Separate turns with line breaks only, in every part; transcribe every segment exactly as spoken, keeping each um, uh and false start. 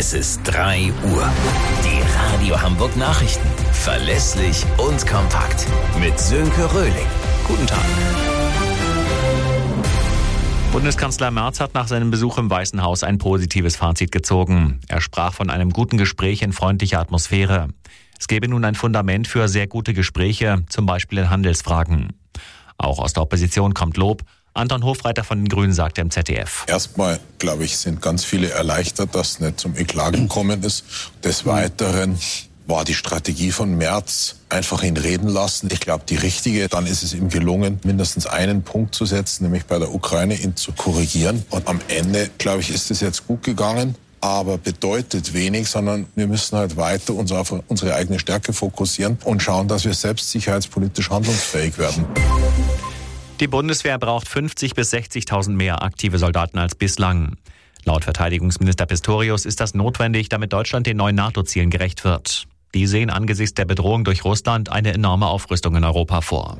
Es ist drei Uhr. Die Radio Hamburg Nachrichten. Verlässlich und kompakt. Mit Sönke Röhling. Guten Tag.
Bundeskanzler Merz hat nach seinem Besuch im Weißen Haus ein positives Fazit gezogen. Er sprach von einem guten Gespräch in freundlicher Atmosphäre. Es gebe nun ein Fundament für sehr gute Gespräche, zum Beispiel in Handelsfragen. Auch aus der Opposition kommt Lob. Anton Hofreiter von den Grünen sagte im Z D F.
Erstmal, glaube ich, sind ganz viele erleichtert, dass es nicht zum Eklat gekommen ist. Des Weiteren war die Strategie von Merz einfach ihn reden lassen. Ich glaube, die richtige. Dann ist es ihm gelungen, mindestens einen Punkt zu setzen, nämlich bei der Ukraine ihn zu korrigieren. Und am Ende, glaube ich, ist es jetzt gut gegangen. Aber bedeutet wenig, sondern wir müssen halt weiter uns auf unsere eigene Stärke fokussieren und schauen, dass wir selbst sicherheitspolitisch handlungsfähig werden.
Die Bundeswehr braucht fünfzigtausend bis sechzigtausend mehr aktive Soldaten als bislang. Laut Verteidigungsminister Pistorius ist das notwendig, damit Deutschland den neuen NATO-Zielen gerecht wird. Die sehen angesichts der Bedrohung durch Russland eine enorme Aufrüstung in Europa vor.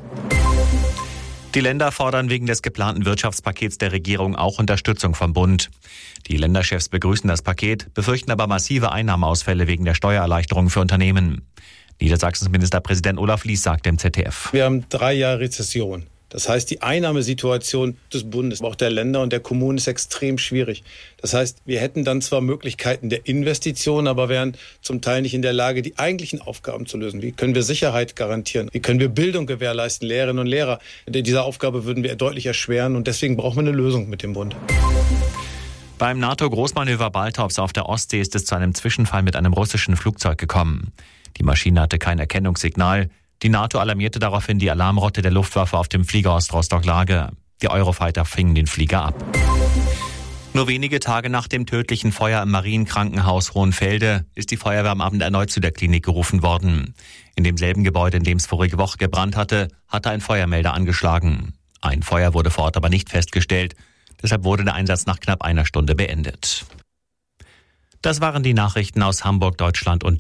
Die Länder fordern wegen des geplanten Wirtschaftspakets der Regierung auch Unterstützung vom Bund. Die Länderchefs begrüßen das Paket, befürchten aber massive Einnahmeausfälle wegen der Steuererleichterung für Unternehmen. Niedersachsens Ministerpräsident Olaf Lies sagte im Z D F.
Wir haben drei Jahre Rezession. Das heißt, die Einnahmesituation des Bundes, auch der Länder und der Kommunen ist extrem schwierig. Das heißt, wir hätten dann zwar Möglichkeiten der Investition, aber wären zum Teil nicht in der Lage, die eigentlichen Aufgaben zu lösen. Wie können wir Sicherheit garantieren? Wie können wir Bildung gewährleisten, Lehrerinnen und Lehrer? Diese Aufgabe würden wir deutlich erschweren und deswegen brauchen wir eine Lösung mit dem Bund.
Beim NATO-Großmanöver Baltops auf der Ostsee ist es zu einem Zwischenfall mit einem russischen Flugzeug gekommen. Die Maschine hatte kein Erkennungssignal. Die NATO alarmierte daraufhin die Alarmrotte der Luftwaffe auf dem Flieger Ost-Rostock-Lage. Die Eurofighter fingen den Flieger ab. Nur wenige Tage nach dem tödlichen Feuer im Marienkrankenhaus Hohenfelde ist die Feuerwehr am Abend erneut zu der Klinik gerufen worden. In demselben Gebäude, in dem es vorige Woche gebrannt hatte, hatte ein Feuermelder angeschlagen. Ein Feuer wurde vor Ort aber nicht festgestellt. Deshalb wurde der Einsatz nach knapp einer Stunde beendet. Das waren die Nachrichten aus Hamburg, Deutschland und